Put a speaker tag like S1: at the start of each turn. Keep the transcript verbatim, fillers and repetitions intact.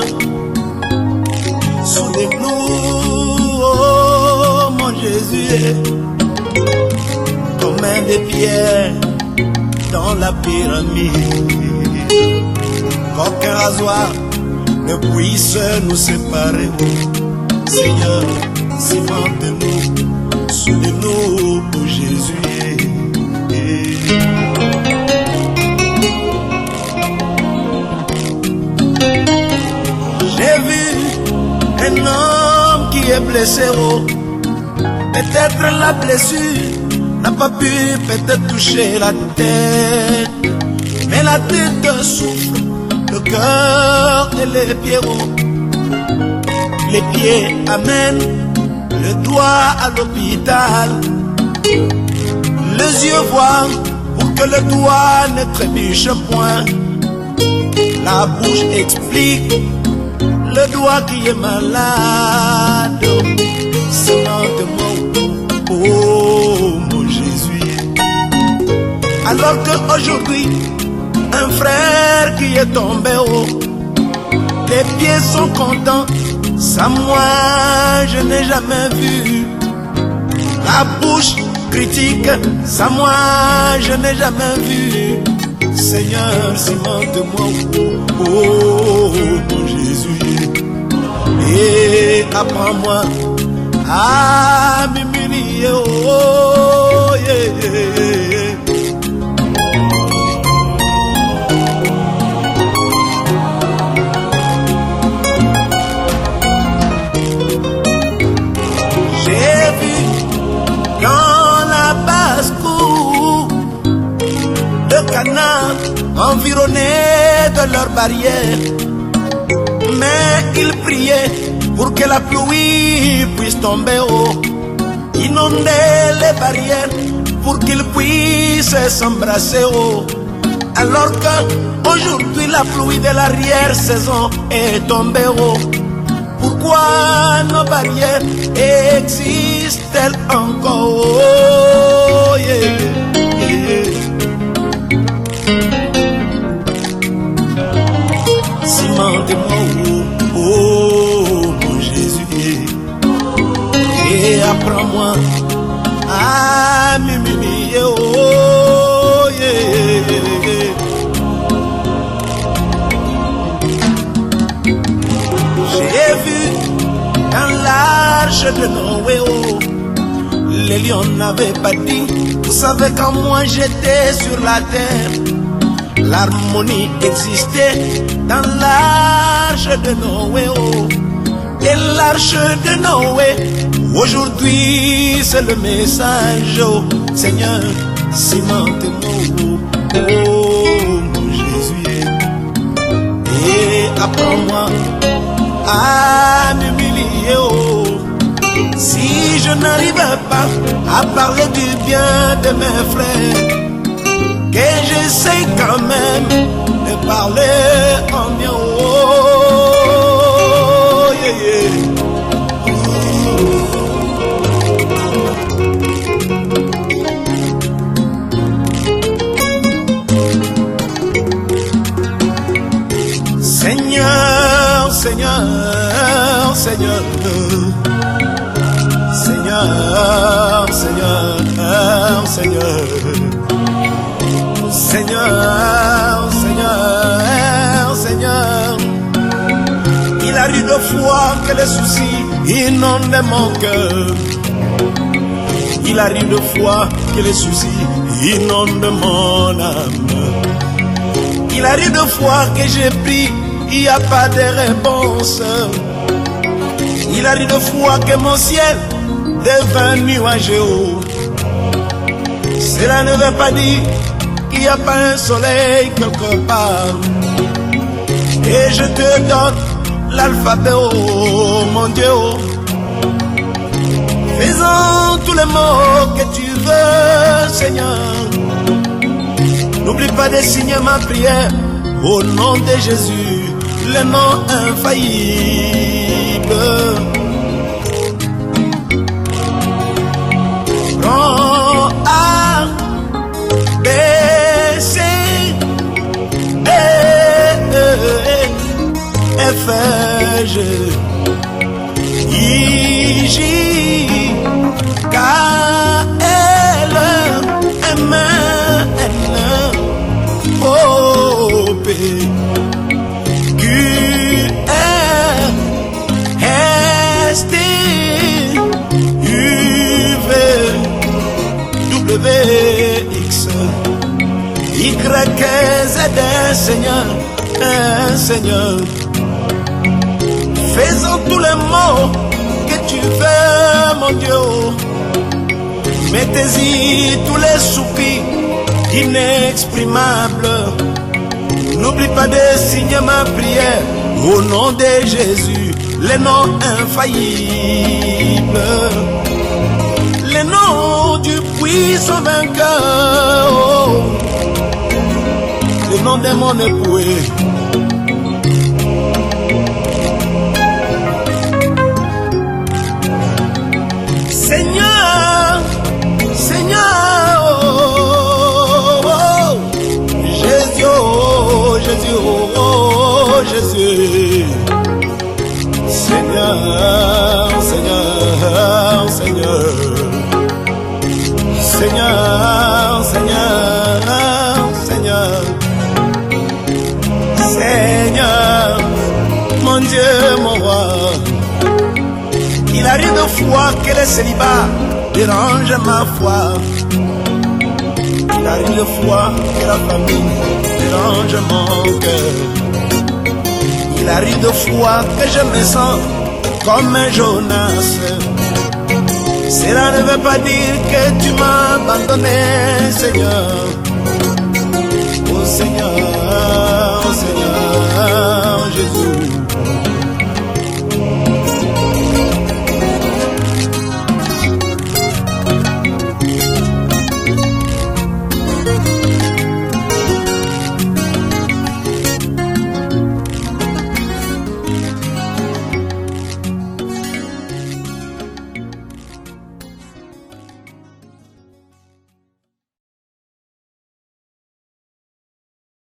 S1: Soulève-nous, oh mon Jésus, comme un des pierres dans la pyramide. Qu'aucun rasoir ne puisse nous séparer. Seigneur, cimente-nous, soulève-nous pour Jésus. J'ai vu un homme qui est blessé, oh. Peut-être la blessure n'a pas pu peut-être toucher la tête, mais la tête souffre, le cœur et les pieds, oh. Les pieds amènent le doigt à l'hôpital, les yeux voient pour que le doigt ne trébuche point, la bouche explique le doigt qui est malade. Cimente-moi, oh mon Jésus. Alors qu'aujourd'hui, un frère qui est tombé haut, les pieds sont contents, ça moi je n'ai jamais vu. La bouche critique, ça moi je n'ai jamais vu. Seigneur, cimente-moi, oh, oh, mon Jésus, et apprends-moi à m'humilier, oh, yeah, yeah. J'ai vu dans la basse-cour de Cana environnés de leurs barrières, mais ils priaient pour que la pluie puisse tomber haut, inonder les barrières pour qu'ils puissent s'embrasser haut. Alors qu'aujourd'hui la pluie de l'arrière-saison est tombée haut, pourquoi nos barrières existent-elles encore? Oh, yeah, yeah. Cimente-moi, oh mon Jésus, et apprends-moi à m'humilier, oh yeah. J'ai vu dans l'arche de Noé, oh, les lions n'avaient pas dit, vous savez quand moi j'étais sur la terre, l'harmonie existait dans l'arche de Noé, oh. Et l'arche de Noé, aujourd'hui c'est le message, oh. Seigneur, cimente-moi, oh mon Jésus, et apprends-moi à m'humilier, oh. Si je n'arrive pas à parler du bien de mes frères, que j'essaie quand même de parler en bien, oh, yeah, yeah. Seigneur, Seigneur, Seigneur, Seigneur, Seigneur, Seigneur, Seigneur, Seigneur, Seigneur, il arrive de fois que les soucis inondent mon cœur. Il arrive de fois que les soucis inondent mon âme. Il arrive de fois que j'ai pris, il n'y a pas de réponse. Il arrive de fois que mon ciel devient nuageux. Cela ne veut pas dire qu'il n'y a pas un soleil quelque part. Et je te donne l'alphabet, oh mon Dieu. Faisons tous les mots que tu veux, Seigneur. N'oublie pas de signer ma prière au nom de Jésus, le nom infaillible. Prends A, B, C, D, E, F G I J K L M N O P Q R S T U V W X Y Z. Seigneur, Seigneur, faisons tous les mots que tu veux, mon Dieu. Mettez-y tous les soupirs inexprimables. N'oublie pas de signer ma prière au nom de Jésus, le nom infaillible, le nom du puissant vainqueur, oh, le nom de mon époux. Seigneur, Seigneur, oh, oh, Jésus, oh, Jésus, oh, Jésus. Seigneur, Seigneur, Seigneur, Seigneur, Seigneur, Seigneur, Seigneur, mon Dieu, mon roi. Il arrive de fois que le célibat dérange ma foi. Il arrive de fois que la famille dérange mon cœur. Il arrive de fois que je me sens comme un Jonas. Cela ne veut pas dire que tu m'as abandonné, Seigneur.